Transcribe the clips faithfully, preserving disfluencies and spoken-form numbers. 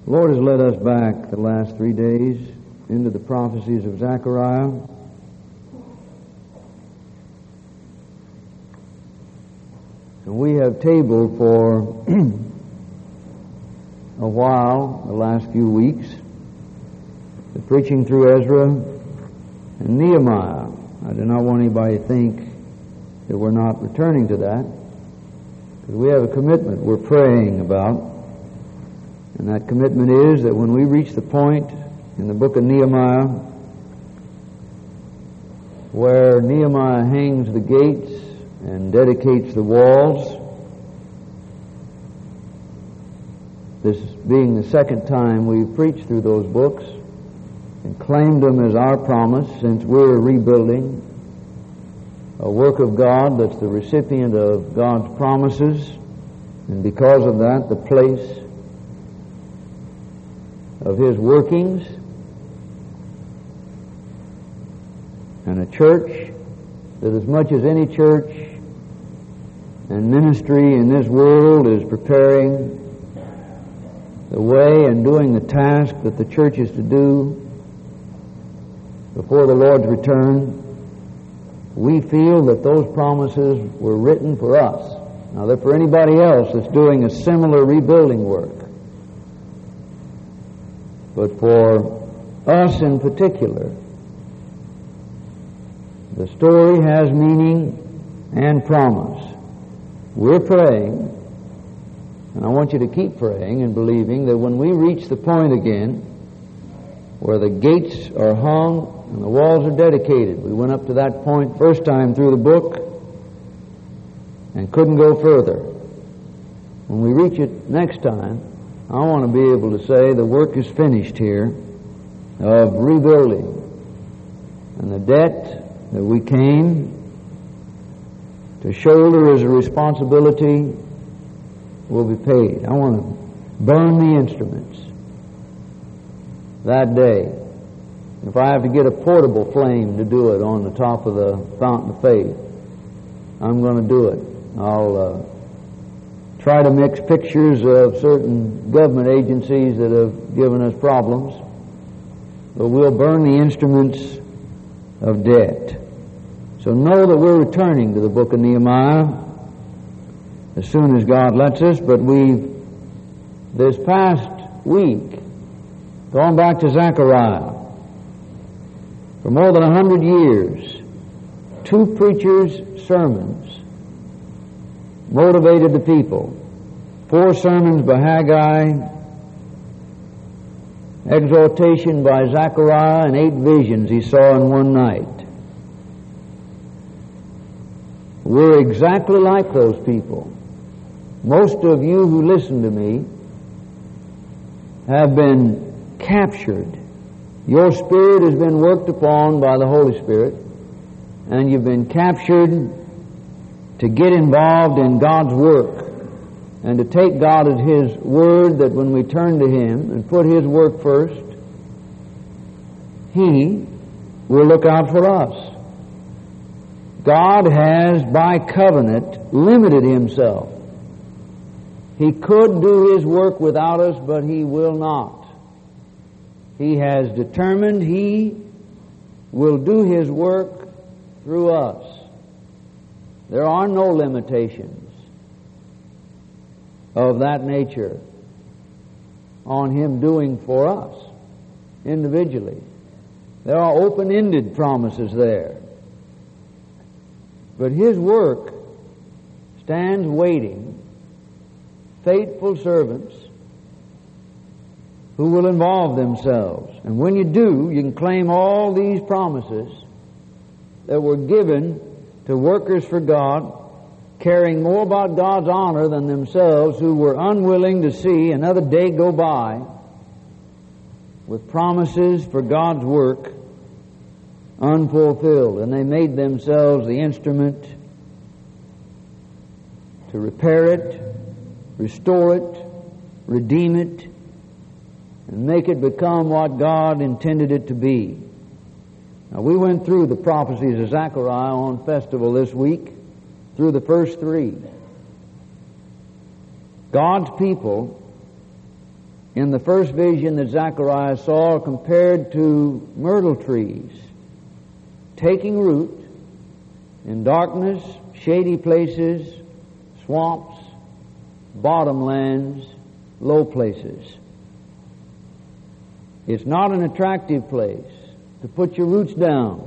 The Lord has led us back the last three days into the prophecies of Zechariah. And we have tabled for a while, the last few weeks, the preaching through Ezra and Nehemiah. I do not want anybody to think that we're not returning to that, because we have a commitment we're praying about. And that commitment is that when we reach the point in the book of Nehemiah where Nehemiah hangs the gates and dedicates the walls, this being the second time we've preached through those books and claimed them as our promise, since we're rebuilding a work of God that's the recipient of God's promises, and because of that, the place of His workings, and a church that, as much as any church and ministry in this world is preparing the way and doing the task that the church is to do before the Lord's return, we feel that those promises were written for us. Now, they're for anybody else that's doing a similar rebuilding work. But for us in particular, the story has meaning and promise. We're praying, and I want you to keep praying and believing that when we reach the point again where the gates are hung and the walls are dedicated — we went up to that point first time through the book and couldn't go further — when we reach it next time, I want to be able to say the work is finished here of rebuilding, and the debt that we came to shoulder as a responsibility will be paid. I want to burn the instruments that day. If I have to get a portable flame to do it on the top of the fountain of faith, I'm going to do it. I'll uh, try to mix pictures of certain government agencies that have given us problems, but we'll burn the instruments of debt. So know that we're returning to the book of Nehemiah as soon as God lets us, but we've, this past week, gone back to Zechariah. For more than a hundred years, two preachers' sermons motivated the people. Four sermons by Haggai, exhortation by Zechariah, and eight visions he saw in one night. We're exactly like those people. Most of you who listen to me have been captured. Your spirit has been worked upon by the Holy Spirit, and you've been captured to get involved in God's work and to take God at His word that when we turn to Him and put His work first, He will look out for us. God has, by covenant, limited Himself. He could do His work without us, but He will not. He has determined He will do His work through us. There are no limitations of that nature on Him doing for us individually. There are open-ended promises there. But His work stands waiting, faithful servants who will involve themselves. And when you do, you can claim all these promises that were given to workers for God, caring more about God's honor than themselves, who were unwilling to see another day go by with promises for God's work unfulfilled. And they made themselves the instrument to repair it, restore it, redeem it, and make it become what God intended it to be. Now, we went through the prophecies of Zechariah on festival this week, through the first three. God's people in the first vision that Zechariah saw are compared to myrtle trees, taking root in darkness, shady places, swamps, bottomlands, low places. It's not an attractive place to put your roots down.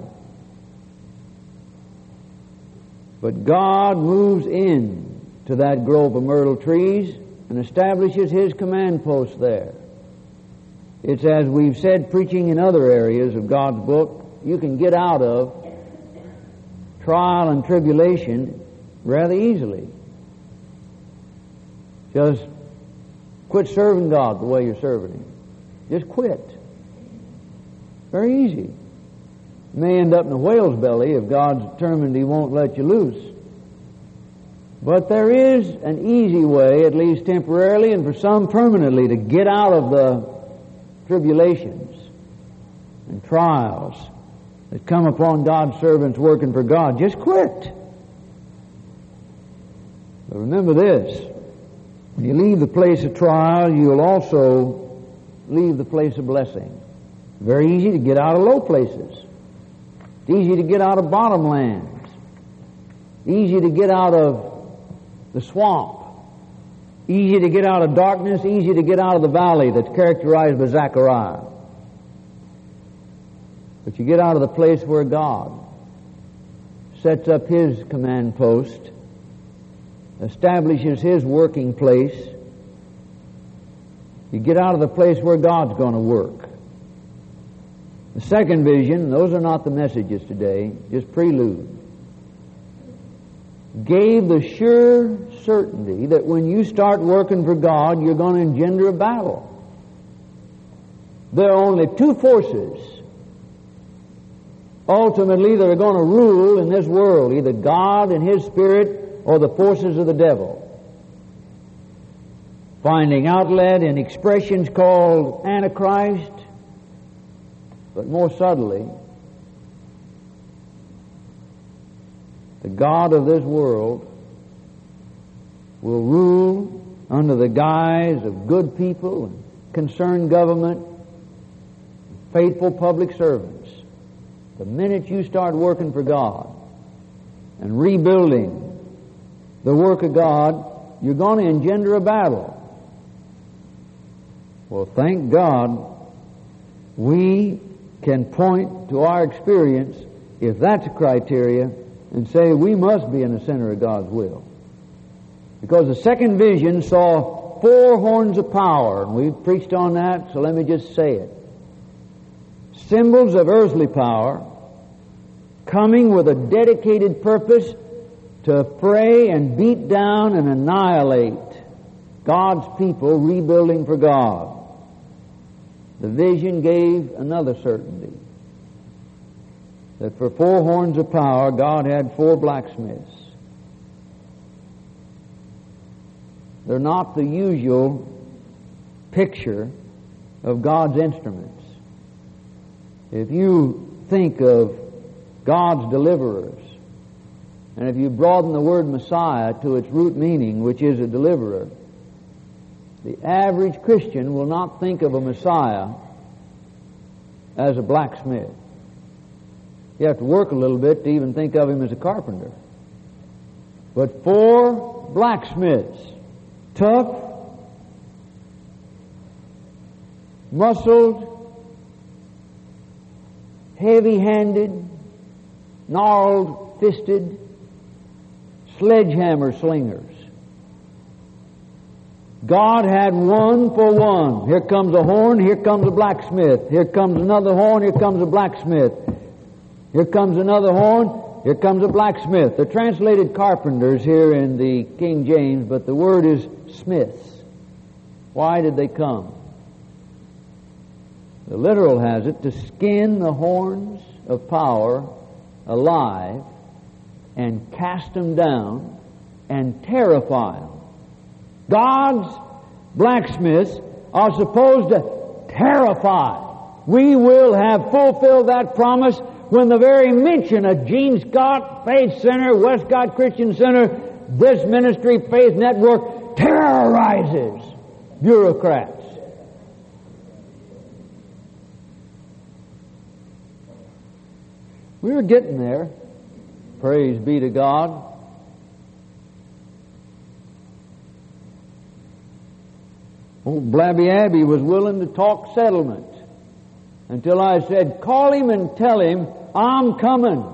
But God moves in to that grove of myrtle trees and establishes His command post there. It's as we've said, preaching in other areas of God's book, you can get out of trial and tribulation rather easily. Just quit serving God the way you're serving Him. Just quit. Very easy. You may end up in a whale's belly if God's determined He won't let you loose. But there is an easy way, at least temporarily and for some permanently, to get out of the tribulations and trials that come upon God's servants working for God. Just quit. But remember this, when you leave the place of trial, you'll also leave the place of blessing. Very easy to get out of low places. It's easy to get out of bottomlands. Easy to get out of the swamp. Easy to get out of darkness. Easy to get out of the valley that's characterized by Zechariah. But you get out of the place where God sets up His command post, establishes His working place. You get out of the place where God's going to work. The second vision, those are not the messages today, just prelude, gave the sure certainty that when you start working for God, you're going to engender a battle. There are only two forces ultimately that are going to rule in this world, either God and His Spirit or the forces of the devil. Finding outlet in expressions called Antichrist, but more subtly, the God of this world will rule under the guise of good people and concerned government, faithful public servants. The minute you start working for God and rebuilding the work of God, you're going to engender a battle. Well, thank God we can point to our experience, if that's a criteria, and say we must be in the center of God's will. Because the second vision saw four horns of power, and we've preached on that, so let me just say it. Symbols of earthly power coming with a dedicated purpose to fray and beat down and annihilate God's people rebuilding for God. The vision gave another certainty, that for four horns of power, God had four blacksmiths. They're not the usual picture of God's instruments. If you think of God's deliverers, and if you broaden the word Messiah to its root meaning, which is a deliverer, the average Christian will not think of a Messiah as a blacksmith. You have to work a little bit to even think of Him as a carpenter. But four blacksmiths, tough, muscled, heavy-handed, gnarled-fisted, sledgehammer slingers. God had one for one. Here comes a horn, here comes a blacksmith. Here comes another horn, here comes a blacksmith. Here comes another horn, here comes a blacksmith. They're translated carpenters here in the King James, but the word is smiths. Why did they come? The literal has it, to skin the horns of power alive and cast them down and terrify them. God's blacksmiths are supposed to terrify. We will have fulfilled that promise when the very mention of Gene Scott Faith Center, Westcott Christian Center, this ministry, Faith Network, terrorizes bureaucrats We were getting there. Praise be to God. Old Blabby Abbey was willing to talk settlement until I said, call him and tell him I'm coming.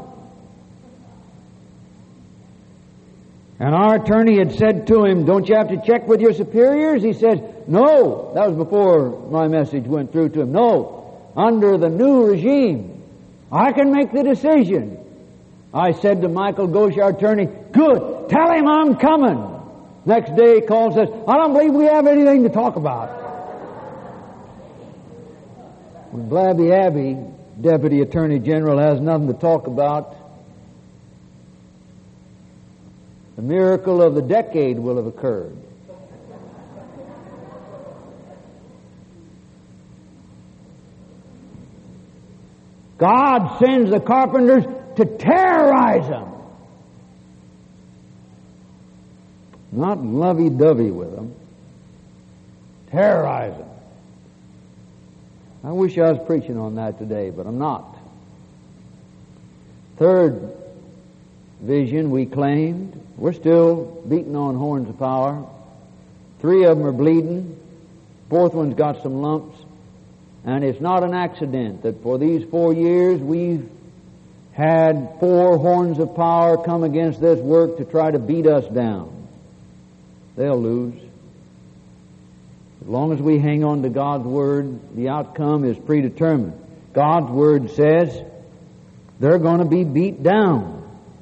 And our attorney had said to him, don't you have to check with your superiors? He said, no. That was before my message went through to him. No. Under the new regime, I can make the decision. I said to Michael Ghosh, our attorney, good, tell him I'm coming. Next day he calls and says, I don't believe we have anything to talk about. When Blabby Abbey, Deputy Attorney General, has nothing to talk about, the miracle of the decade will have occurred. God sends the carpenters to terrorize them. Not lovey-dovey with them. Terrorize them. I wish I was preaching on that today, but I'm not. Third vision we claimed. We're still beating on horns of power. Three of them are bleeding. Fourth one's got some lumps. And it's not an accident that for these four years we've had four horns of power come against this work to try to beat us down. They'll lose. As long as we hang on to God's Word, the outcome is predetermined. God's Word says they're going to be beat down.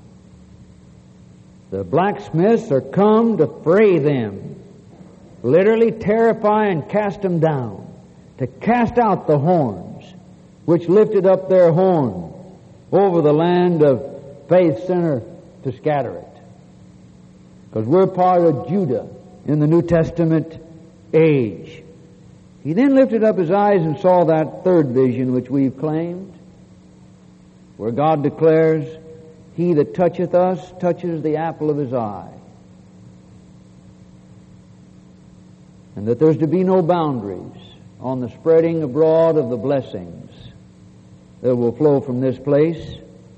The blacksmiths are come to fray them, literally terrify and cast them down, to cast out the horns, which lifted up their horn over the land of Faith Center to scatter it. Because we're part of Judah in the New Testament age. He then lifted up his eyes and saw that third vision which we've claimed, where God declares, he that toucheth us touches the apple of his eye. And that there's to be no boundaries on the spreading abroad of the blessings that will flow from this place,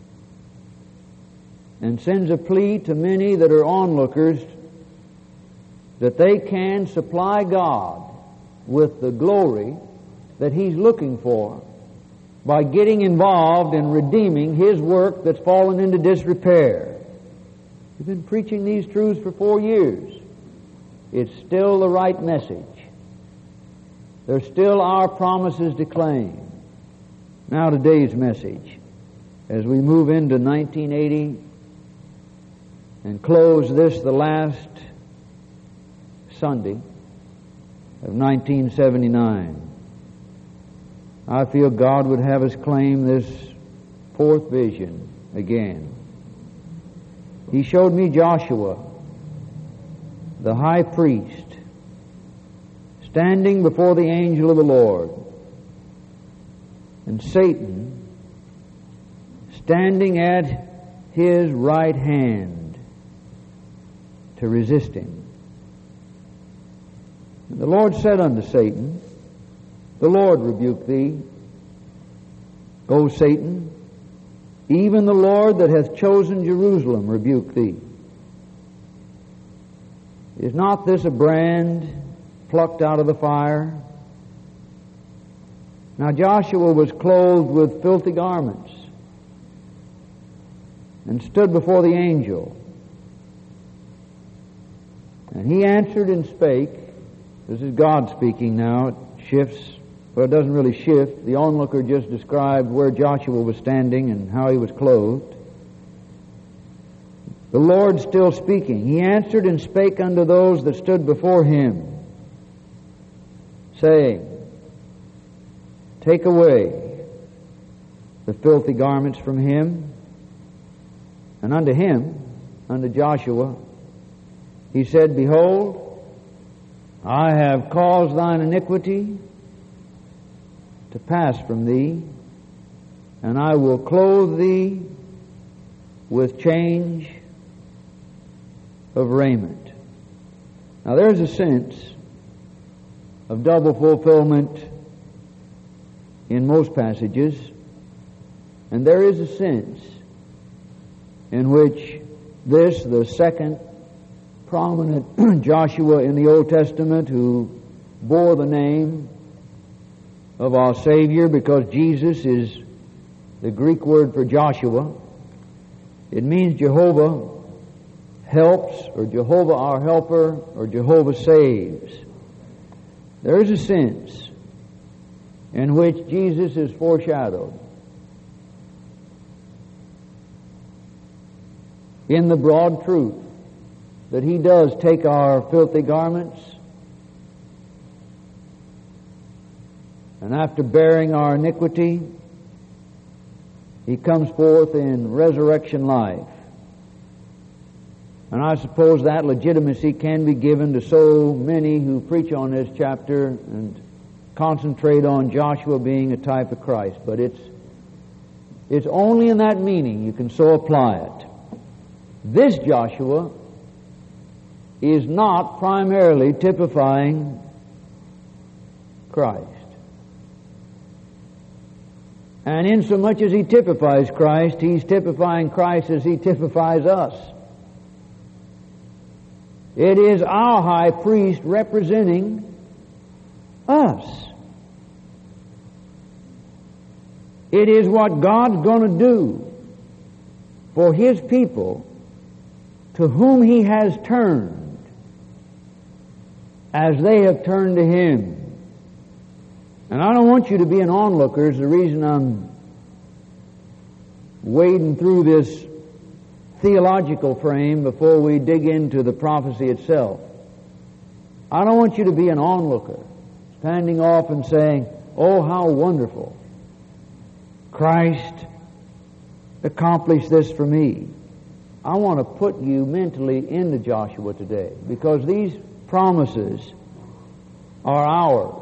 and sends a plea to many that are onlookers that they can supply God with the glory that He's looking for by getting involved in redeeming His work that's fallen into disrepair. We've been preaching these truths for four years. It's still the right message. There's still our promises to claim. Now today's message, as we move into nineteen eighty and close this, the last Sunday of nineteen seventy-nine. I feel God would have us claim this fourth vision again. He showed me Joshua, the high priest, standing before the angel of the Lord, and Satan standing at his right hand to resist him. And the Lord said unto Satan, the Lord rebuke thee. Go, Satan, even the Lord that hath chosen Jerusalem rebuke thee. Is not this a brand plucked out of the fire? Now Joshua was clothed with filthy garments and stood before the angel. And he answered and spake. This is God speaking now. It shifts, but it doesn't really shift. The onlooker just described where Joshua was standing and how he was clothed. The Lord still speaking. He answered and spake unto those that stood before him, saying, take away the filthy garments from him. And unto him, unto Joshua, he said, behold, I have caused thine iniquity to pass from thee, and I will clothe thee with change of raiment. Now there's a sense of double fulfillment in most passages. And there is a sense in which this, the second prominent Joshua in the Old Testament, who bore the name of our Savior, because Jesus is the Greek word for Joshua. It means Jehovah helps, or Jehovah our helper, or Jehovah saves. There is a sense in which Jesus is foreshadowed in the broad truth that He does take our filthy garments, and after bearing our iniquity, He comes forth in resurrection life. And I suppose that legitimacy can be given to so many who preach on this chapter and concentrate on Joshua being a type of Christ. But it's it's only in that meaning you can so apply it. This Joshua is not primarily typifying Christ. And insomuch as he typifies Christ, he's typifying Christ as he typifies us. It is our high priest representing us. It is what God's going to do for His people to whom He has turned as they have turned to Him. And I don't want you to be an onlooker. Is the reason I'm wading through this theological frame before we dig into the prophecy itself. I don't want you to be an onlooker, standing off and saying, "Oh, how wonderful. Christ accomplished this for me." I want to put you mentally into Joshua today, because these promises are ours.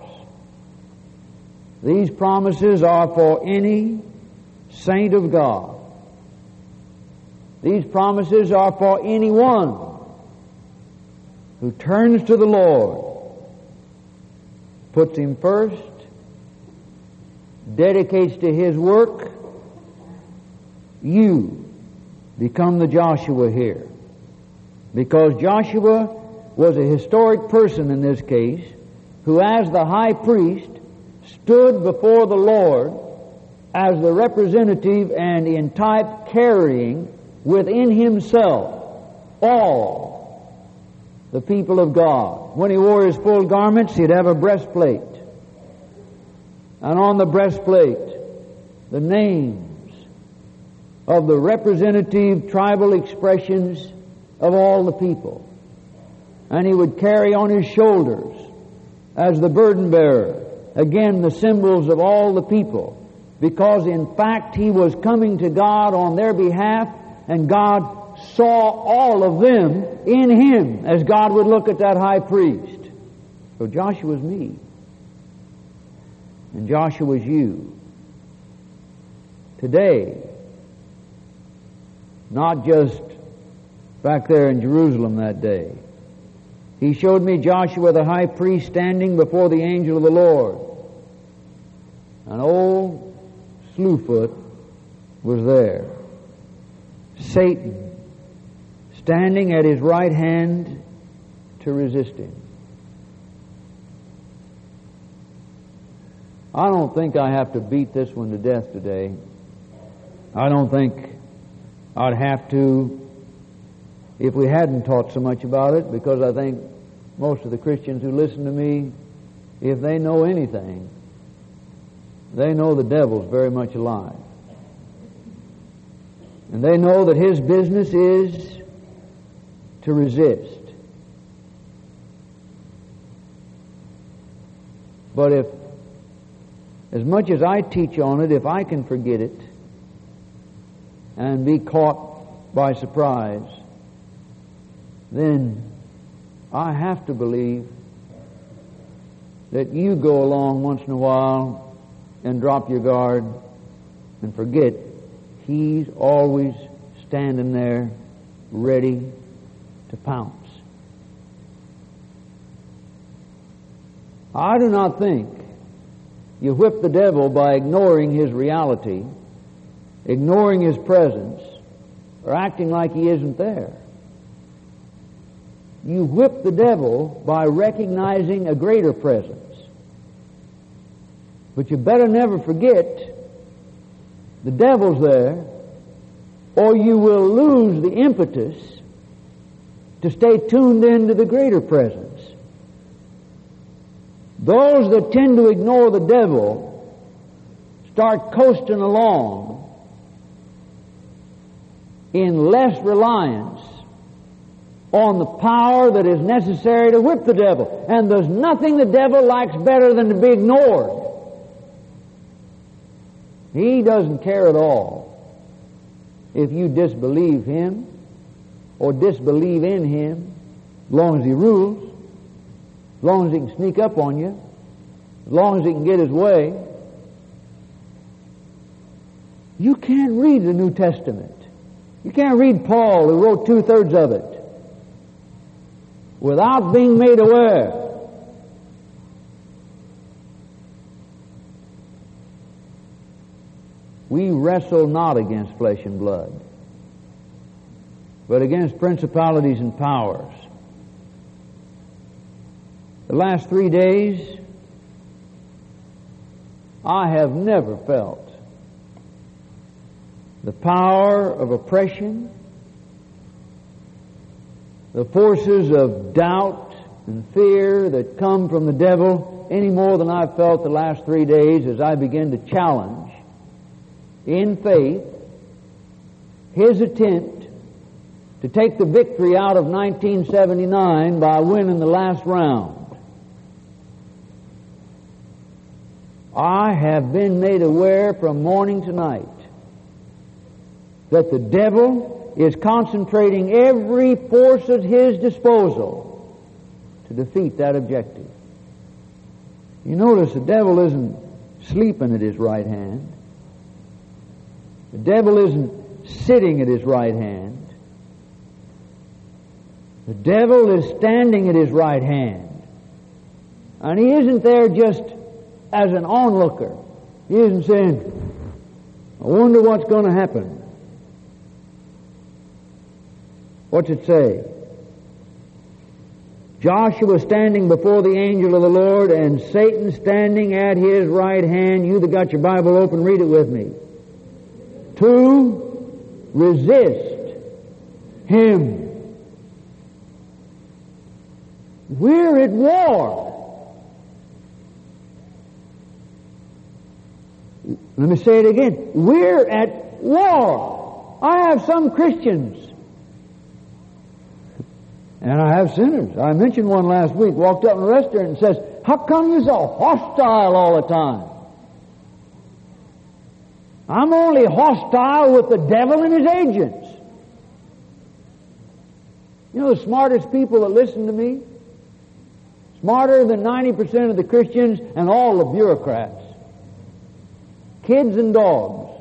These promises are for any saint of God. These promises are for anyone who turns to the Lord, puts Him first, dedicates to His work. You become the Joshua here. Because Joshua was a historic person in this case, who as the high priest stood before the Lord as the representative and in type carrying within himself all the people of God. When he wore his full garments, he'd have a breastplate. And on the breastplate, the names of the representative tribal expressions of all the people. And he would carry on his shoulders, as the burden bearer, again the symbols of all the people. Because in fact he was coming to God on their behalf, and God saw all of them in him, as God would look at that high priest. So Joshua's me. And Joshua's you. Today, not just back there in Jerusalem that day. He showed me Joshua the high priest standing before the angel of the Lord. An old Slewfoot was there. Satan standing at his right hand to resist him. I don't think I have to beat this one to death today. I don't think I'd have to if we hadn't taught so much about it, because I think most of the Christians who listen to me, if they know anything, they know the devil's very much alive. And they know that his business is to resist. But if, as much as I teach on it, if I can forget it and be caught by surprise, then I have to believe that you go along once in a while and drop your guard and forget he's always standing there ready to pounce. I do not think you whip the devil by ignoring his reality ignoring His presence, or acting like He isn't there. You whip the devil by recognizing a greater presence. But you better never forget the devil's there, or you will lose the impetus to stay tuned into the greater presence. Those that tend to ignore the devil start coasting along in less reliance on the power that is necessary to whip the devil. And there's nothing the devil likes better than to be ignored. He doesn't care at all if you disbelieve him or disbelieve in him, as long as he rules, as long as he can sneak up on you, as long as he can get his way. You can't read the New Testament. You can't read Paul, who wrote two-thirds of it, without being made aware we wrestle not against flesh and blood, but against principalities and powers. The last three days, I have never felt the power of oppression, the forces of doubt and fear that come from the devil any more than I've felt the last three days as I begin to challenge in faith his attempt to take the victory out of nineteen seventy-nine by winning the last round. I have been made aware from morning to night that the devil is concentrating every force at his disposal to defeat that objective. You notice the devil isn't sleeping at his right hand. The devil isn't sitting at his right hand. The devil is standing at his right hand. And he isn't there just as an onlooker. He isn't saying, I wonder what's going to happen. What's it say? Joshua standing before the angel of the Lord, and Satan standing at his right hand. You that got your Bible open, read it with me. To resist him. We're at war. Let me say it again. We're at war. I have some Christians, and I have sinners. I mentioned one last week, walked up in a restaurant and says, how come you're so hostile all the time? I'm only hostile with the devil and his agents. You know the smartest people that listen to me? Smarter than ninety percent of the Christians and all the bureaucrats. Kids and dogs.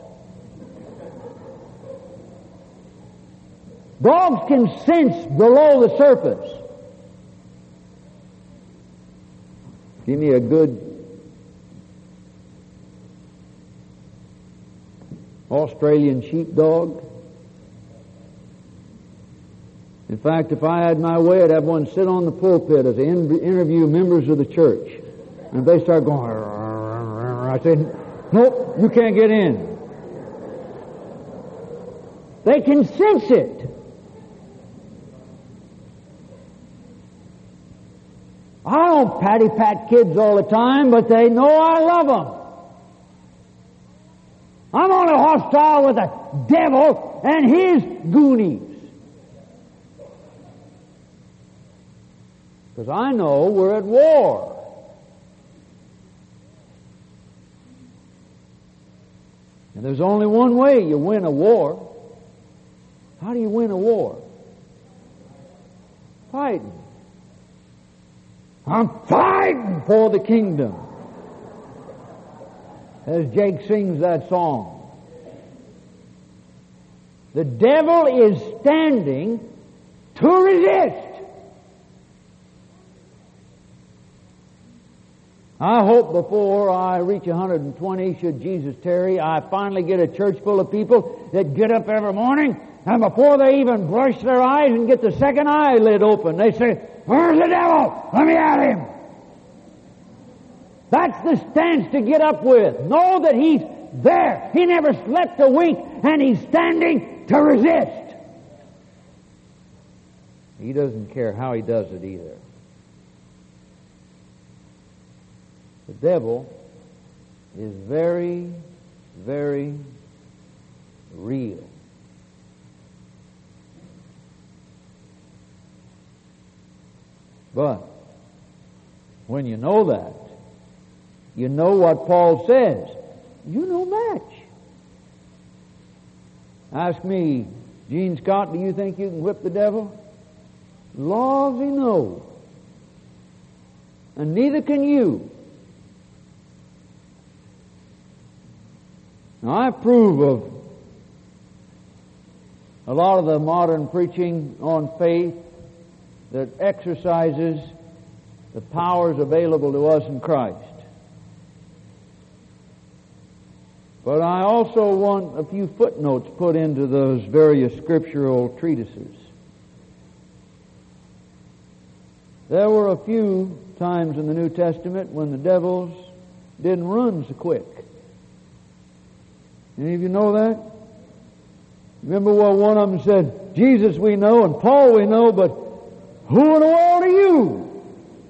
Dogs can sense below the surface. Give me a good Australian sheepdog. In fact, if I had my way, I'd have one sit on the pulpit as they in- interview members of the church. And if they start going, I say, nope, you can't get in. They can sense it. I don't patty-pat kids all the time, but they know I love them. I'm only hostile with the devil and his goonies. Because I know we're at war. And there's only one way you win a war. How do you win a war? Fighting. I'm fighting for the kingdom. As Jake sings that song. The devil is standing to resist. I hope before I reach one hundred twenty, should Jesus tarry, I finally get a church full of people that get up every morning, and before they even brush their eyes and get the second eyelid open, they say, "Where's the devil? Let me at him." That's the stance to get up with. Know that he's there. He never slept a wink, and he's standing to resist. He doesn't care how he does it either. The devil is very, very real. But when you know that, you know what Paul says. You no match. Ask me, Gene Scott, do you think you can whip the devil? Laws he knows. And neither can you. Now, I approve of a lot of the modern preaching on faith that exercises the powers available to us in Christ. But I also want a few footnotes put into those various scriptural treatises. There were a few times in the New Testament when the devils didn't run so quick. Any of you know that? Remember what one of them said, "Jesus we know and Paul we know, but who in the world are you?"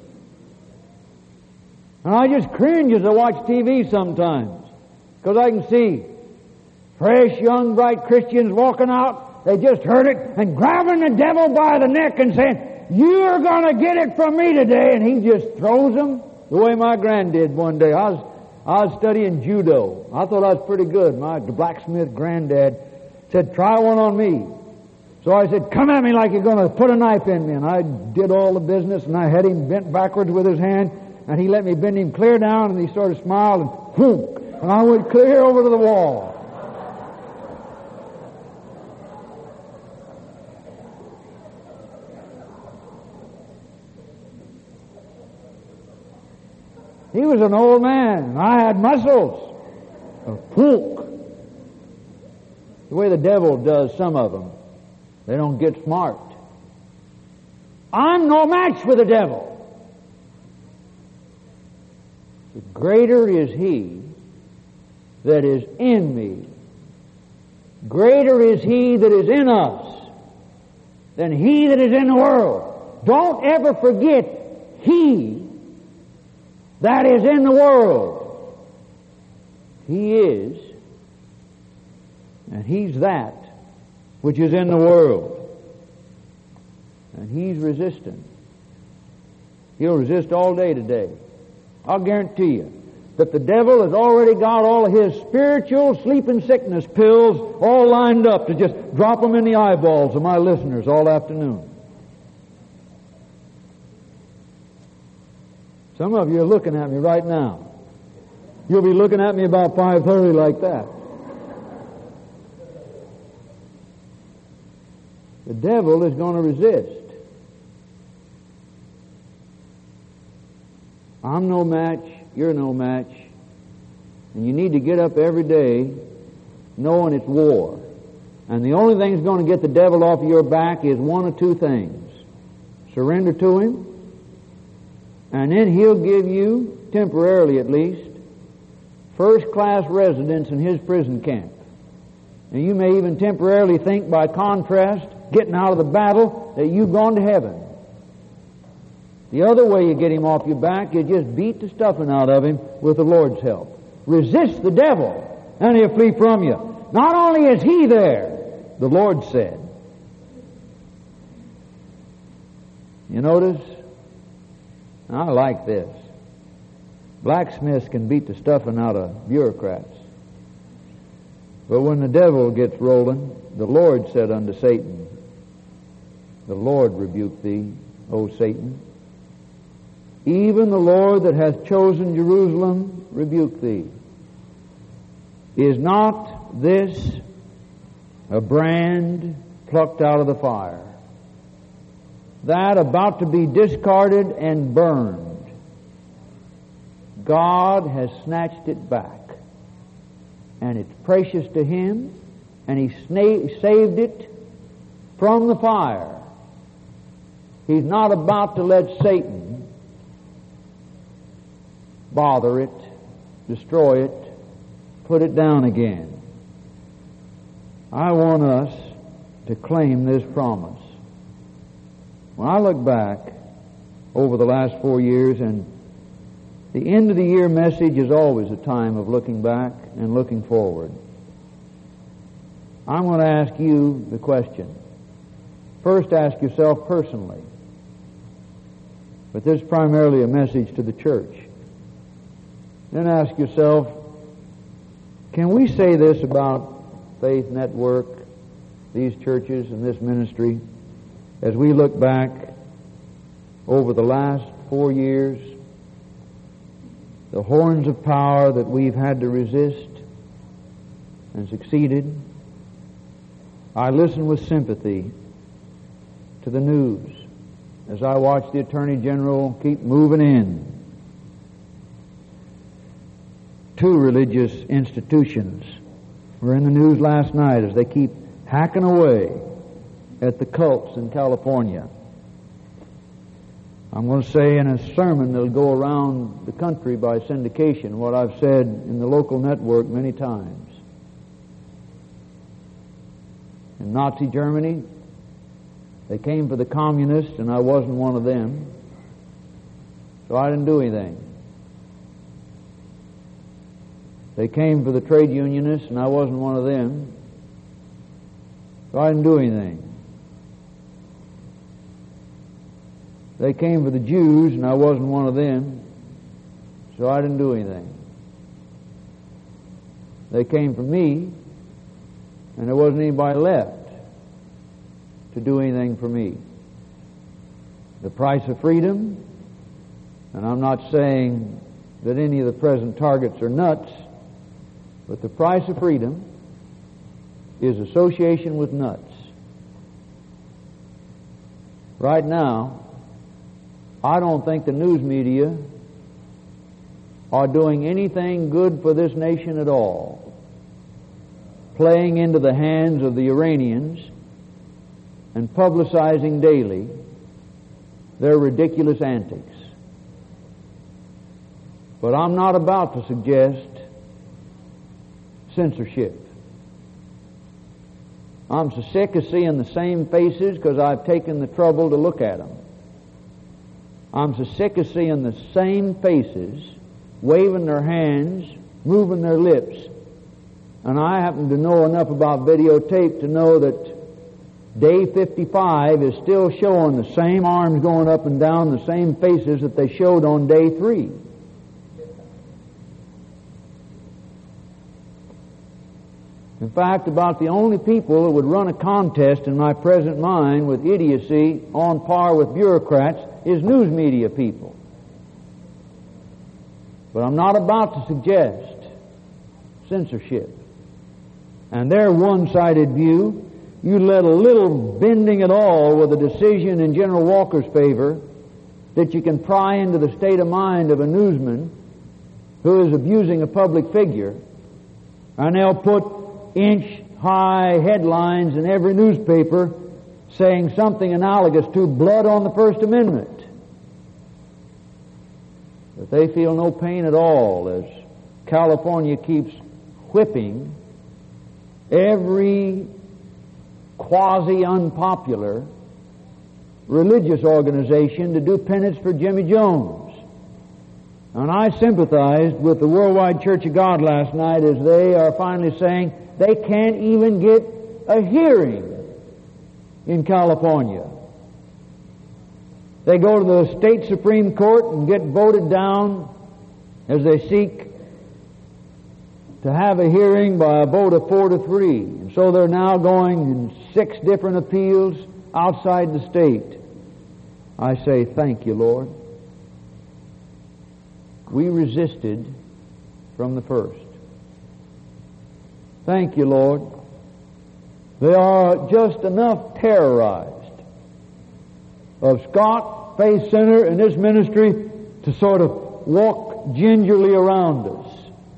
And I just cringe as I watch T V sometimes, because I can see fresh, young, bright Christians walking out, they just heard it, and grabbing the devil by the neck and saying, "You're going to get it from me today," and he just throws them the way my grand did one day. I was I was studying judo. I thought I was pretty good. My blacksmith granddad said, "Try one on me." So I said, "Come at me like you're going to put a knife in me." And I did all the business, and I had him bent backwards with his hand, and he let me bend him clear down, and he sort of smiled, and whoom, and I went clear over to the wall. He was an old man, and I had muscles. A whoop. The way the devil does some of them, they don't get smart. I'm no match for the devil. The greater is he that is in me. Greater is he that is in us than he that is in the world. Don't ever forget he that is in the world. He is, and he's that which is in the world. And he's resistant. He'll resist all day today. I'll guarantee you that the devil has already got all of his spiritual sleeping sickness pills all lined up to just drop them in the eyeballs of my listeners all afternoon. Some of you are looking at me right now. You'll be looking at me about five thirty like that. The devil is going to resist. I'm no match, you're no match, and you need to get up every day knowing it's war. And the only thing that's going to get the devil off of your back is one of two things. Surrender to him, and then he'll give you, temporarily at least, first-class residence in his prison camp. And you may even temporarily think, by contrast, getting out of the battle, that you've gone to heaven. The other way you get him off your back, you just beat the stuffing out of him with the Lord's help. Resist the devil, and he'll flee from you. Not only is he there, the Lord said. You notice? I like this. Blacksmiths can beat the stuffing out of bureaucrats. But when the devil gets rolling, the Lord said unto Satan, "The Lord rebuke thee, O Satan. Even the Lord that hath chosen Jerusalem rebuke thee. Is not this a brand plucked out of the fire, that about to be discarded and burned? God has snatched it back. And it's precious to Him, and He sna- saved it from the fire. He's not about to let Satan bother it, destroy it, put it down again. I want us to claim this promise. When I look back over the last four years, and the end of the year message is always a time of looking back and looking forward, I'm going to ask you the question. First, ask yourself personally. But this is primarily a message to the church. Then ask yourself, can we say this about Faith Network, these churches, and this ministry, as we look back over the last four years, the horns of power that we've had to resist and succeeded? I listen with sympathy to the news as I watch the Attorney General keep moving in. Two religious institutions were in the news last night as they keep hacking away at the cults in California. I'm going to say in a sermon that'll go around the country by syndication what I've said in the local network many times. In Nazi Germany, they came for the communists, and I wasn't one of them, so I didn't do anything. They came for the trade unionists, and I wasn't one of them, so I didn't do anything. They came for the Jews, and I wasn't one of them, so I didn't do anything. They came for me, and there wasn't anybody left to do anything for me. The price of freedom, and I'm not saying that any of the present targets are nuts, but the price of freedom is association with nuts. Right now, I don't think the news media are doing anything good for this nation at all, playing into the hands of the Iranians and publicizing daily their ridiculous antics. But I'm not about to suggest censorship. I'm so sick of seeing the same faces because I've taken the trouble to look at them. I'm so sick of seeing the same faces waving their hands, moving their lips. And I happen to know enough about videotape to know that day fifty-five is still showing the same arms going up and down, the same faces that they showed on day three. In fact, about the only people that would run a contest in my present mind with idiocy on par with bureaucrats is news media people. But I'm not about to suggest censorship. And their one-sided view, you let a little bending at all with a decision in General Walker's favor that you can pry into the state of mind of a newsman who is abusing a public figure, and they'll put inch-high headlines in every newspaper saying something analogous to blood on the First Amendment. But they feel no pain at all as California keeps whipping every quasi-unpopular religious organization to do penance for Jimmy Jones. And I sympathized with the Worldwide Church of God last night as they are finally saying they can't even get a hearing in California. They go to the state Supreme Court and get voted down as they seek to have a hearing by a vote of four to three. And so they're now going in six different appeals outside the state. I say, thank you, Lord. We resisted from the first. Thank you, Lord. They are just enough terrorized of Scott, Faith Center, and this ministry to sort of walk gingerly around us.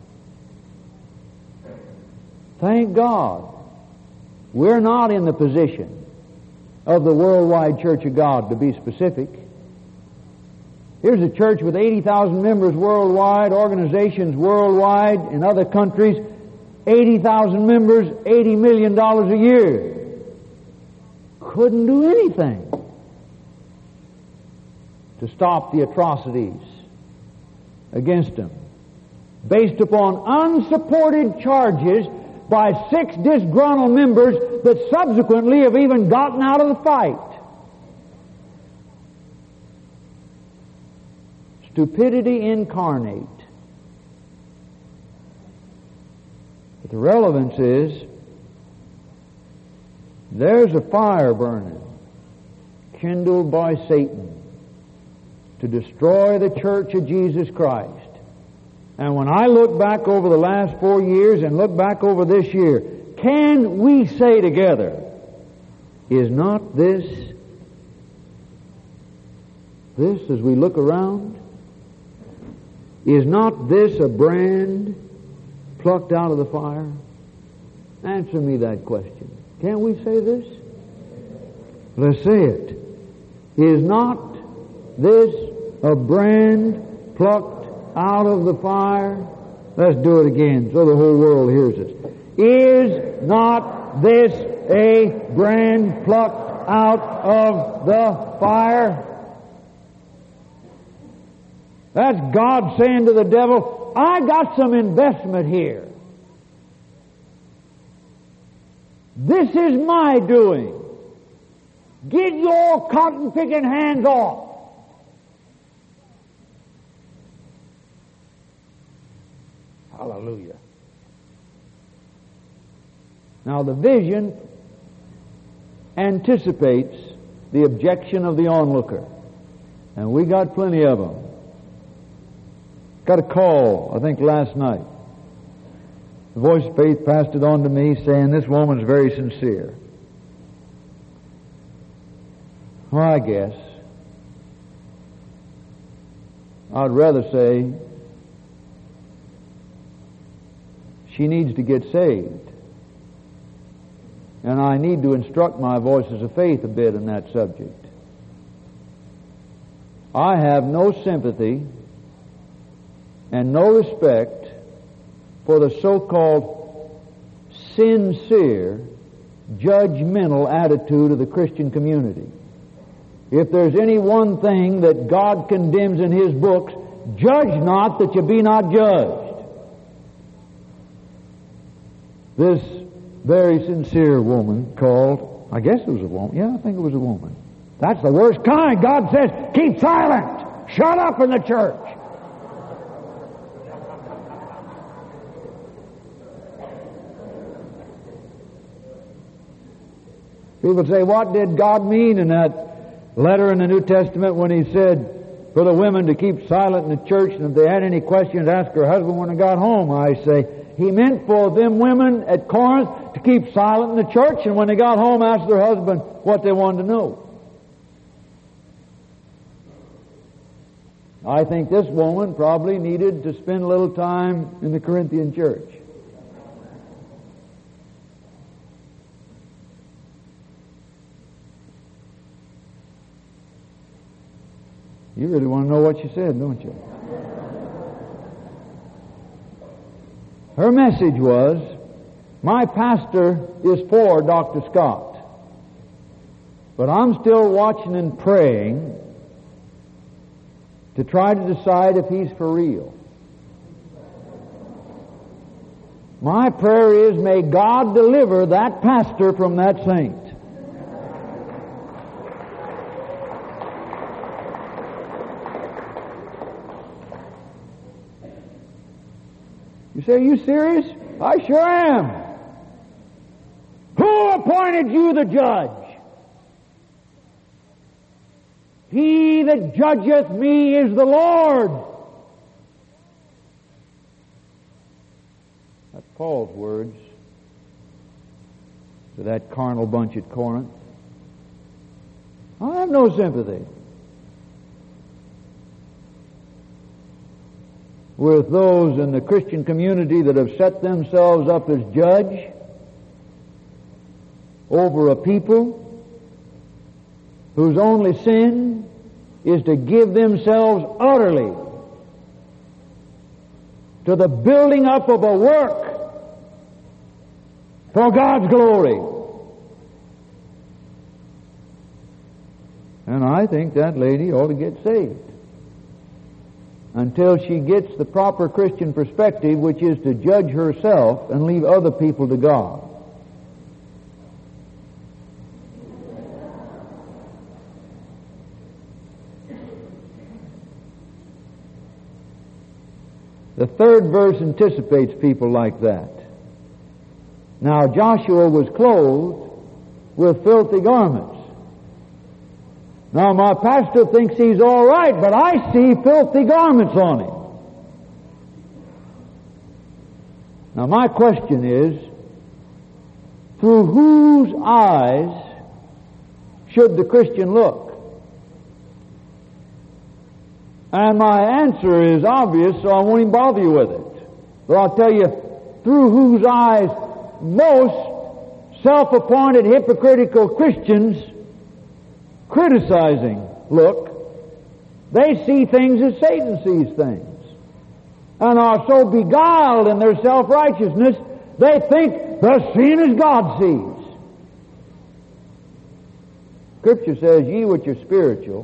Thank God we're not in the position of the worldwide Church of God, to be specific. Here's a church with eighty thousand members worldwide, organizations worldwide in other countries, eighty thousand members, eighty million dollars a year. Couldn't do anything to stop the atrocities against them, based upon unsupported charges by six disgruntled members that subsequently have even gotten out of the fight. Stupidity incarnate. But the relevance is, there's a fire burning, kindled by Satan, to destroy the church of Jesus Christ. And when I look back over the last four years and look back over this year, can we say together, is not this, this as we look around, is not this a brand plucked out of the fire? Answer me that question. Can we say this? Let's say it. Is not this a brand plucked out of the fire? Let's do it again so the whole world hears us. Is not this a brand plucked out of the fire? That's God saying to the devil, I got some investment here. This is my doing. Get your cotton picking hands off. Hallelujah. Now the vision anticipates the objection of the onlooker. And we got plenty of them. Got a call, I think last night. The Voice of Faith passed it on to me saying this woman's very sincere. Well, I guess I'd rather say she needs to get saved. And I need to instruct my voices of faith a bit in that subject. I have no sympathy and no respect for the so-called sincere, judgmental attitude of the Christian community. If there's any one thing that God condemns in His books, judge not that you be not judged. This very sincere woman called, I guess it was a woman, yeah, I think it was a woman. That's the worst kind. God says, keep silent. Shut up in the church. People say, what did God mean in that letter in the New Testament when He said for the women to keep silent in the church, and if they had any questions, ask her husband when they got home? I say, He meant for them women at Corinth to keep silent in the church, and when they got home, ask their husband what they wanted to know. I think this woman probably needed to spend a little time in the Corinthian church. You really want to know what she said, don't you? Her message was, my pastor is for Doctor Scott, but I'm still watching and praying to try to decide if he's for real. My prayer is, may God deliver that pastor from that saint. You say, are you serious? I sure am. Who appointed you the judge? He that judgeth me is the Lord. That's Paul's words to that carnal bunch at Corinth. I have no sympathy. with those in the Christian community that have set themselves up as judge over a people whose only sin is to give themselves utterly to the building up of a work for God's glory. And I think that lady ought to get saved until she gets the proper Christian perspective, which is to judge herself and leave other people to God. The third verse anticipates people like that. Now Joshua was clothed with filthy garments. Now my pastor thinks he's all right, but I see filthy garments on him. Now my question is, through whose eyes should the Christian look? And my answer is obvious, so I won't even bother you with it. But I'll tell you, through whose eyes most self-appointed hypocritical Christians criticizing look, they see things as Satan sees things, and are so beguiled in their self-righteousness, they think they're seeing as God sees. Scripture says, ye which are spiritual,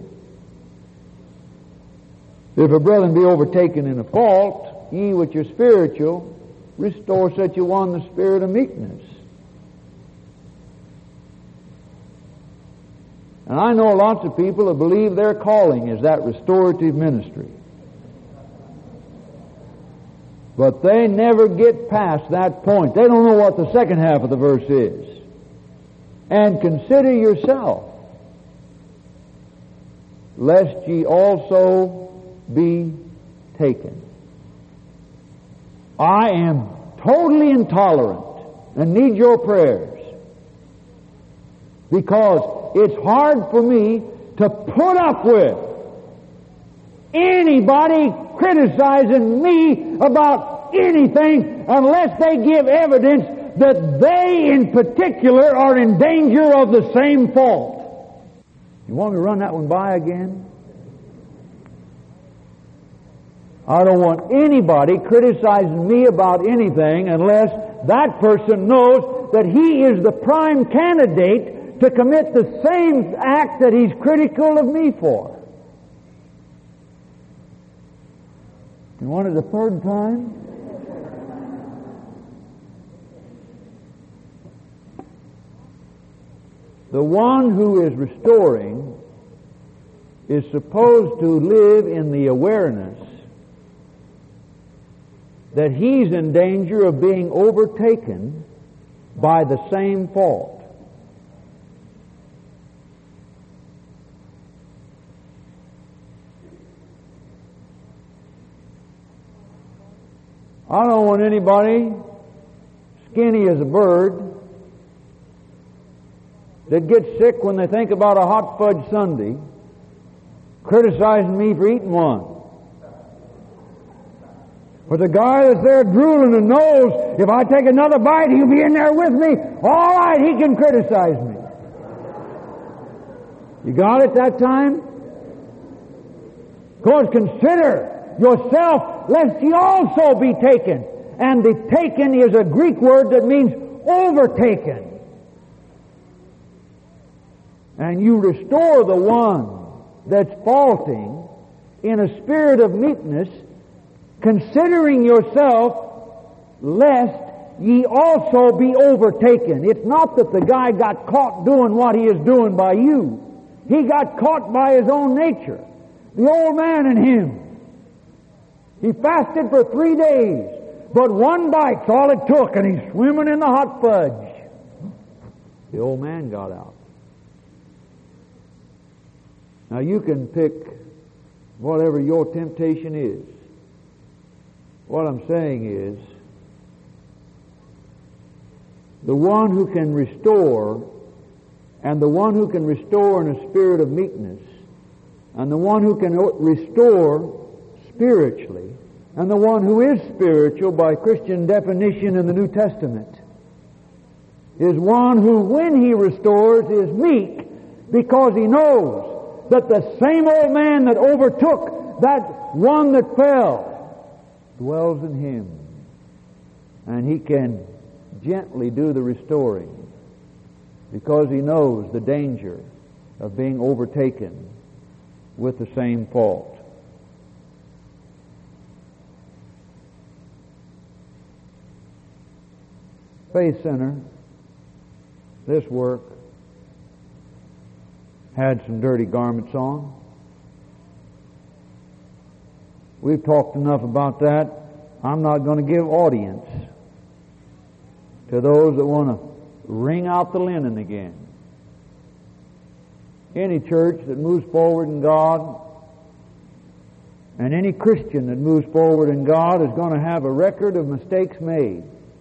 if a brethren be overtaken in a fault, ye which are spiritual, restore such a one the spirit of meekness. And I know lots of people that believe their calling is that restorative ministry. But they never get past that point. They don't know what the second half of the verse is. And consider yourself, lest ye also be taken. I am totally intolerant and need your prayers, because it's hard for me to put up with anybody criticizing me about anything unless they give evidence that they in particular are in danger of the same fault. You want me to run that one by again? I don't want anybody criticizing me about anything unless that person knows that he is the prime candidate to commit the same act that he's critical of me for. You want it a third time? The one who is restoring is supposed to live in the awareness that he's in danger of being overtaken by the same fault. I don't want anybody skinny as a bird that gets sick when they think about a hot fudge sundae criticizing me for eating one. But the guy that's there drooling and knows if I take another bite, he'll be in there with me. All right, he can criticize me. You got it that time? Because consider yourself, lest ye also be taken. And the taken is a Greek word that means overtaken. And you restore the one that's faulting in a spirit of meekness, considering yourself, lest ye also be overtaken. It's not that the guy got caught doing what he is doing by you. He got caught by his own nature. The old man in him. He fasted for three days, but one bite's all it took, and he's swimming in the hot fudge. The old man got out. Now you can pick whatever your temptation is. What I'm saying is, the one who can restore, and the one who can restore in a spirit of meekness, and the one who can restore spiritually and the one who is spiritual by Christian definition in the New Testament is one who, when he restores, is meek because he knows that the same old man that overtook that one that fell dwells in him, and he can gently do the restoring because he knows the danger of being overtaken with the same fault. Faith Center, this work, had some dirty garments on. We've talked enough about that. I'm not going to give audience to those that want to wring out the linen again. Any church that moves forward in God and any Christian that moves forward in God is going to have a record of mistakes made.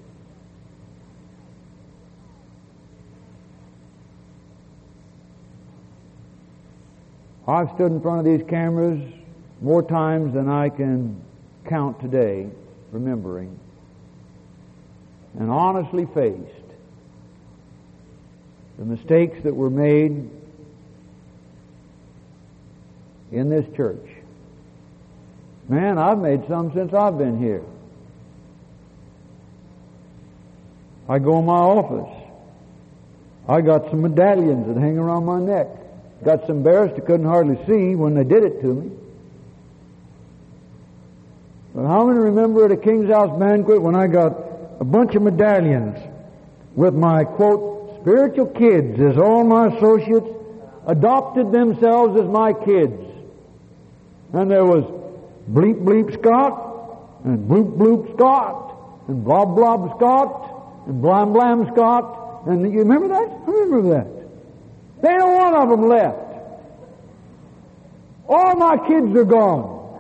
I've stood in front of these cameras more times than I can count today, remembering, and honestly faced the mistakes that were made in this church. Man, I've made some since I've been here. I go in my office. I got some medallions that hang around my neck. Got so embarrassed I couldn't hardly see when they did it to me. But how many remember at a King's House banquet when I got a bunch of medallions with my, quote, spiritual kids, as all my associates adopted themselves as my kids. And there was Bleep Bleep Scott, and Bloop Bloop Scott, and Blob Blob Scott, and Blam Blam Scott. And you remember that? I remember that. There ain't one of them left. All my kids are gone.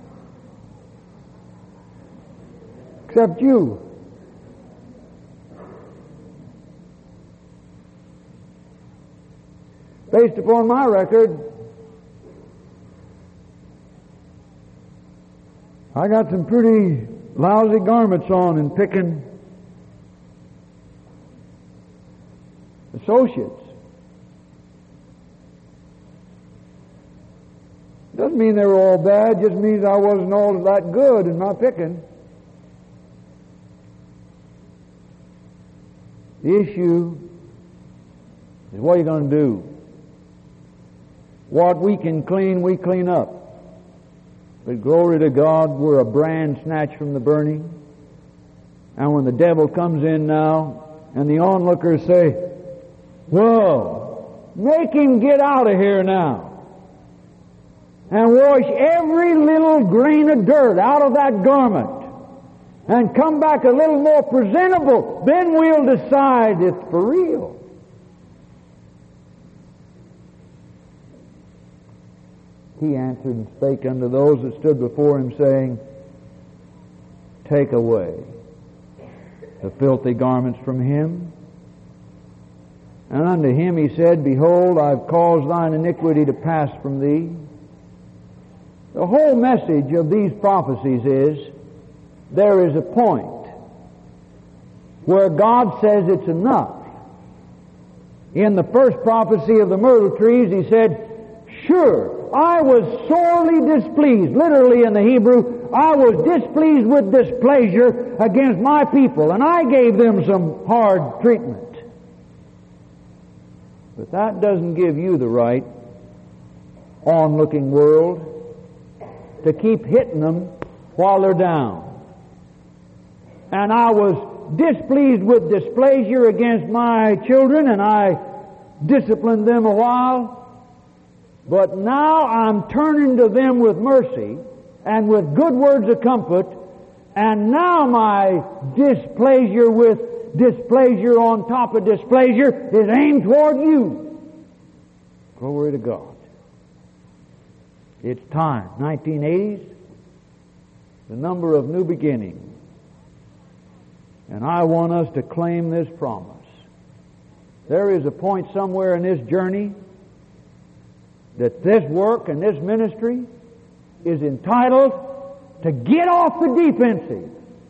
Except you. Based upon my record, I got some pretty lousy garments on in picking associates. Doesn't mean they were all bad, just means I wasn't all that good in my picking. The issue is what are you going to do? What we can clean, we clean up. But glory to God, we're a brand snatched from the burning. And when the devil comes in now, and the onlookers say, whoa, make him get out of here now. And wash every little grain of dirt out of that garment and come back a little more presentable, then we'll decide it's for real. He answered and spake unto those that stood before him, saying, take away the filthy garments from him. And unto him he said, behold, I've caused thine iniquity to pass from thee. The whole message of these prophecies is there is a point where God says it's enough. In the first prophecy of the myrtle trees, he said, sure, I was sorely displeased. Literally in the Hebrew, I was displeased with displeasure against my people, and I gave them some hard treatment. But that doesn't give you the right, onlooking world, to keep hitting them while they're down. And I was displeased with displeasure against my children, and I disciplined them a while. But now I'm turning to them with mercy and with good words of comfort, and now my displeasure with displeasure on top of displeasure is aimed toward you. Glory to God. It's time. nineteen eighties, the number of new beginnings. And I want us to claim this promise. There is a point somewhere in this journey that this work and this ministry is entitled to get off the defensive.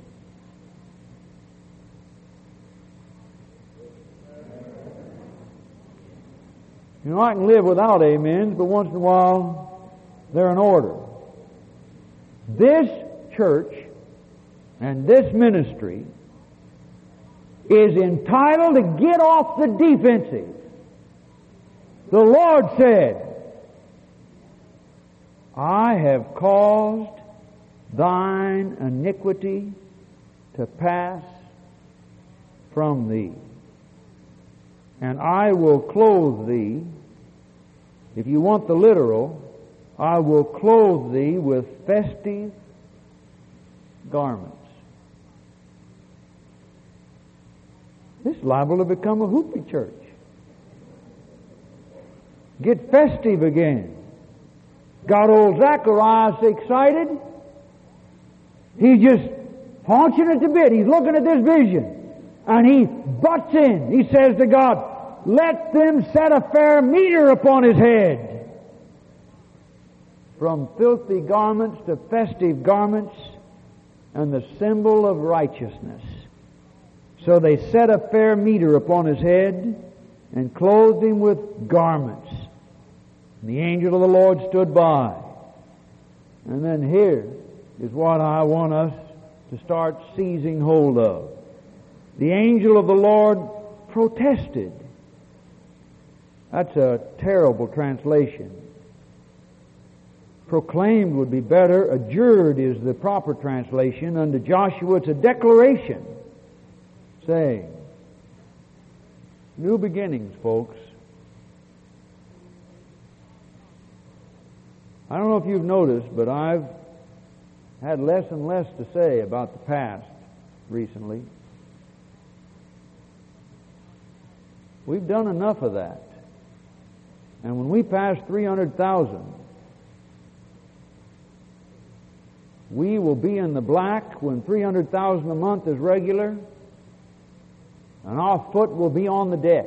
You know, I can live without amens, but once in a while they're in order. This church and this ministry is entitled to get off the defensive. The Lord said, I have caused thine iniquity to pass from thee, and I will clothe thee. If you want the literal, I will clothe thee with festive garments. This is liable to become a hoopy church. Get festive again. Got old Zacharias excited. He's just haunching at the bit. He's looking at this vision. And he butts in. He says to God, let them set a fair meter upon his head. From filthy garments to festive garments, and the symbol of righteousness. So they set a fair meter upon his head and clothed him with garments. And the angel of the Lord stood by. And then here is what I want us to start seizing hold of. The angel of the Lord protested. That's a terrible translation. Proclaimed would be better. Adjured is the proper translation. Unto Joshua, it's a declaration saying, new beginnings, folks. I don't know if you've noticed, but I've had less and less to say about the past recently. We've done enough of that. And when we pass three hundred thousand, we will be in the black when three hundred thousand a month is regular, and our foot will be on the debt.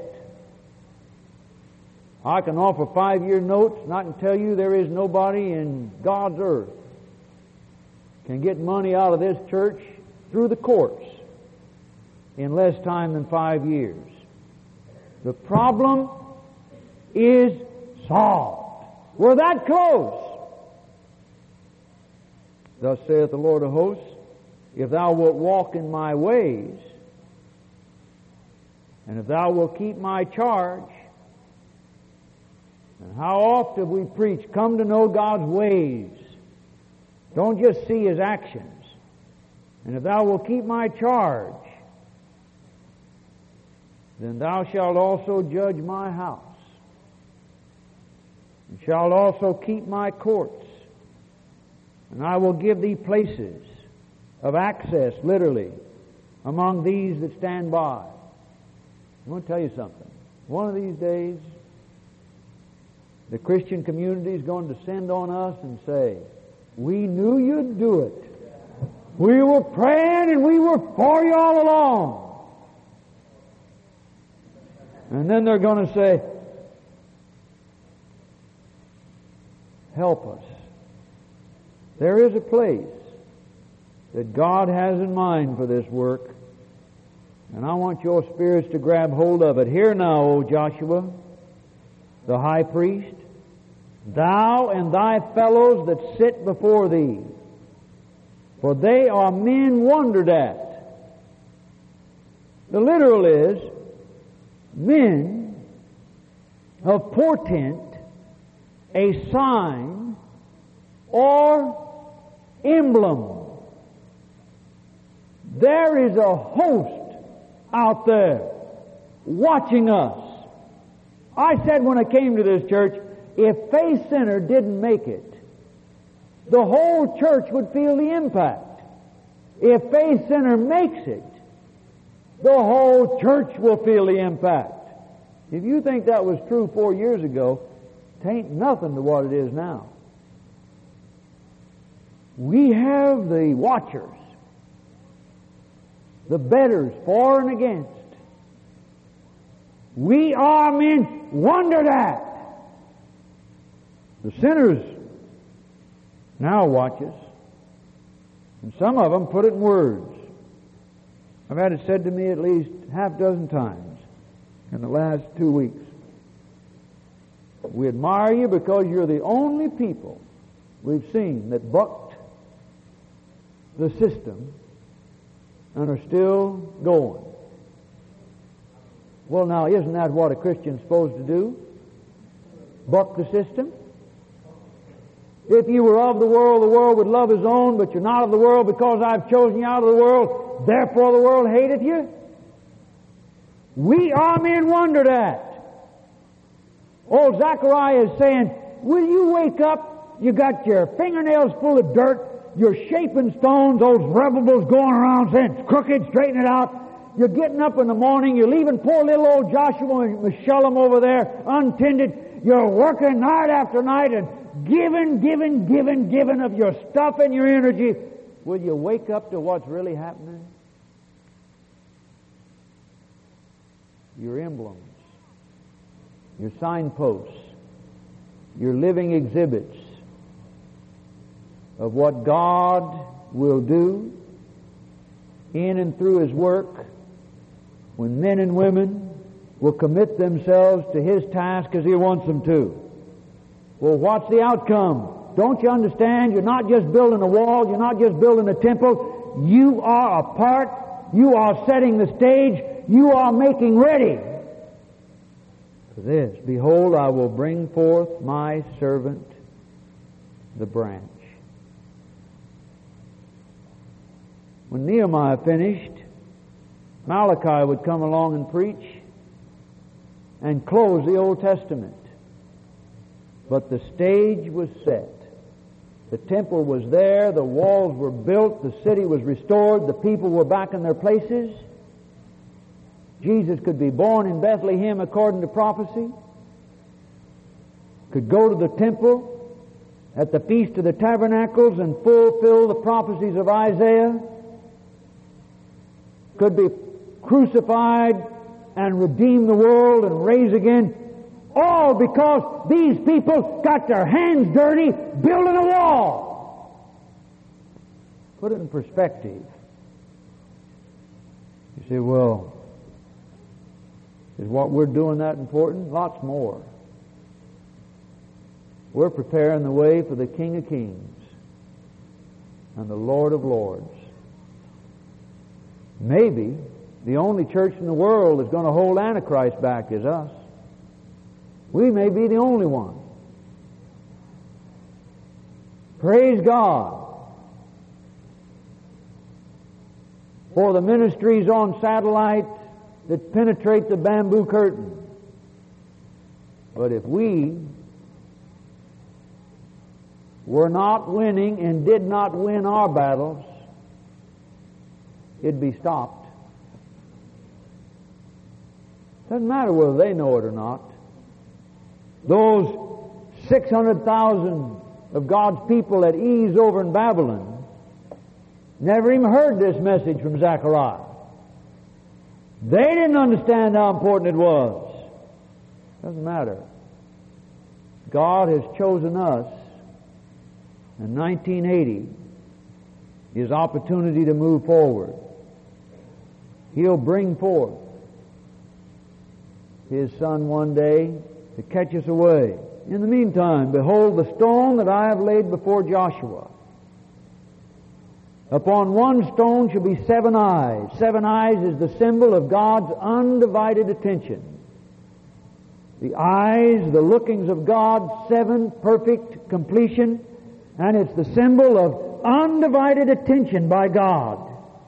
I can offer five-year notes, and I can tell you there is nobody in God's earth can get money out of this church through the courts in less time than five years. The problem is solved. We're that close. Thus saith the Lord of hosts, if thou wilt walk in my ways, and if thou wilt keep my charge. And how oft have we preached, come to know God's ways. Don't just see His actions. And if thou wilt keep my charge, then thou shalt also judge my house, and shalt also keep my courts. And I will give thee places of access, literally, among these that stand by. I'm going to tell you something. One of these days, the Christian community is going to descend on us and say, we knew you'd do it. We were praying and we were for you all along. And then they're going to say, help us. There is a place that God has in mind for this work, and I want your spirits to grab hold of it. Hear now, O Joshua, the high priest, thou and thy fellows that sit before thee, for they are men wondered at. The literal is, men of portent, a sign, or emblem. There is a host out there watching us. I said when I came to this church, if Faith Center didn't make it, the whole church would feel the impact. If Faith Center makes it, the whole church will feel the impact. If you think that was true four years ago, it ain't nothing to what it is now. We have the watchers, the betters for and against. We are men wondered at. The sinners now watch us. And some of them put it in words. I've had it said to me at least half dozen times in the last two weeks. We admire you because you're the only people we've seen that bucked the system and are still going. Well, now, isn't that what a Christian's supposed to do? Buck the system? If you were of the world, the world would love his own, but you're not of the world because I've chosen you out of the world, therefore the world hateth you? We are men wondered at. Old Zechariah is saying, will you wake up? You got your fingernails full of dirt, you're shaping stones, those rebels going around saying it's crooked, straighten it out. You're getting up in the morning, you're leaving poor little old Joshua and Meshullam over there untended. You're working night after night and giving, giving, giving, giving of your stuff and your energy. Will you wake up to what's really happening? Your emblems, your signposts, your living exhibits of what God will do in and through His work when men and women will commit themselves to His task as He wants them to. Well, what's the outcome? Don't you understand? You're not just building a wall, you're not just building a temple, you are a part, you are setting the stage, you are making ready for this. Behold, I will bring forth my servant, the branch. When Nehemiah finished, Malachi would come along and preach and close the Old Testament. But the stage was set. The temple was there, the walls were built, the city was restored, the people were back in their places. Jesus could be born in Bethlehem according to prophecy, could go to the temple at the Feast of the Tabernacles and fulfill the prophecies of Isaiah, could be crucified and redeem the world and raise again, all because these people got their hands dirty building a wall. Put it in perspective. You say, well, is what we're doing that important? Lots more. We're preparing the way for the King of Kings and the Lord of Lords. Maybe the only church in the world that's going to hold Antichrist back is us. We may be the only one. Praise God for the ministries on satellite that penetrate the bamboo curtain. But if we were not winning and did not win our battles, it'd be stopped. Doesn't matter whether they know it or not. Those six hundred thousand of God's people at ease over in Babylon never even heard this message from Zechariah. They didn't understand how important it was. Doesn't matter. God has chosen us in nineteen eighty, His opportunity to move forward. He'll bring forth His Son one day to catch us away. In the meantime, behold the stone that I have laid before Joshua. Upon one stone shall be seven eyes. Seven eyes is the symbol of God's undivided attention. The eyes, the lookings of God, seven, perfect completion, and it's the symbol of undivided attention by God.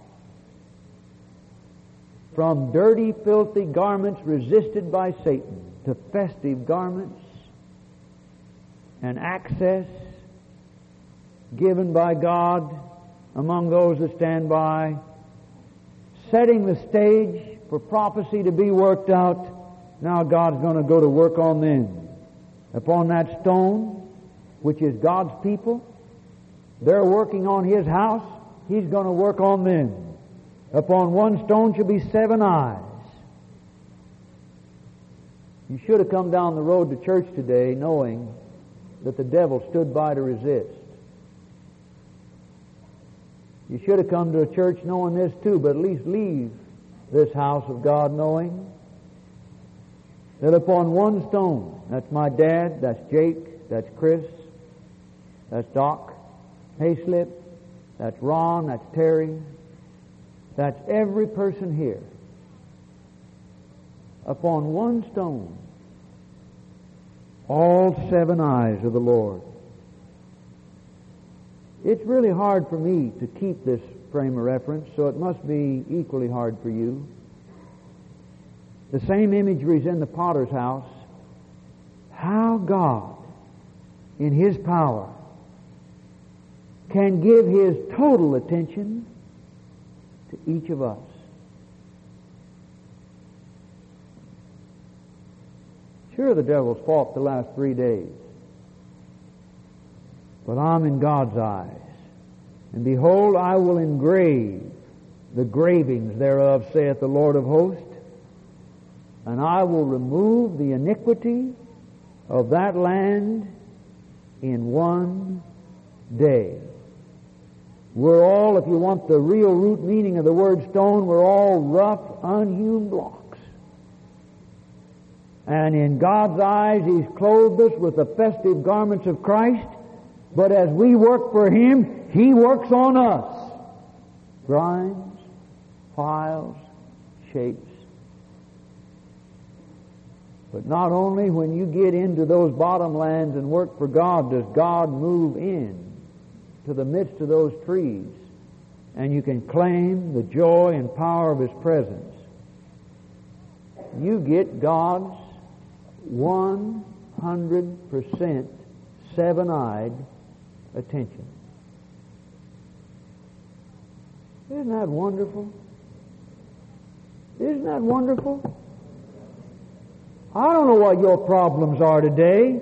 From dirty, filthy garments resisted by Satan to festive garments and access given by God among those that stand by, setting the stage for prophecy to be worked out. Now God's going to go to work on them. Upon that stone, which is God's people, they're working on His house, He's going to work on them. Upon one stone shall be seven eyes. You should have come down the road to church today knowing that the devil stood by to resist. You should have come to a church knowing this too, but at least leave this house of God knowing that upon one stone, that's my dad, that's Jake, that's Chris, that's Doc Hayslip, that's Ron, that's Terry, that's every person here. Upon one stone, all seven eyes of the Lord. It's really hard for me to keep this frame of reference, so it must be equally hard for you. The same imagery is in the potter's house. How God, in His power, can give His total attention to each of us. Sure, the devil's fought the last three days. But I'm in God's eyes. And behold, I will engrave the gravings thereof, saith the Lord of hosts. And I will remove the iniquity of that land in one day. We're all, if you want the real root meaning of the word stone, we're all rough, unhewn blocks. And in God's eyes, He's clothed us with the festive garments of Christ. But as we work for Him, He works on us. Grinds, files, shapes. But not only when you get into those bottomlands and work for God does God move in to the midst of those trees, and you can claim the joy and power of His presence. You get God's one hundred percent seven-eyed attention. Isn't that wonderful? Isn't that wonderful? I don't know what your problems are today.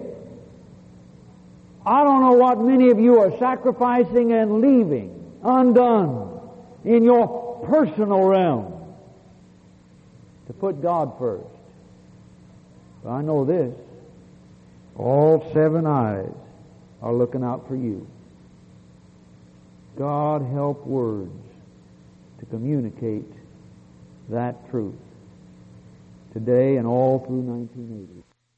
I don't know what many of you are sacrificing and leaving undone in your personal realm to put God first. But I know this. All seven eyes are looking out for you. God help words to communicate that truth today and all through nineteen eighty.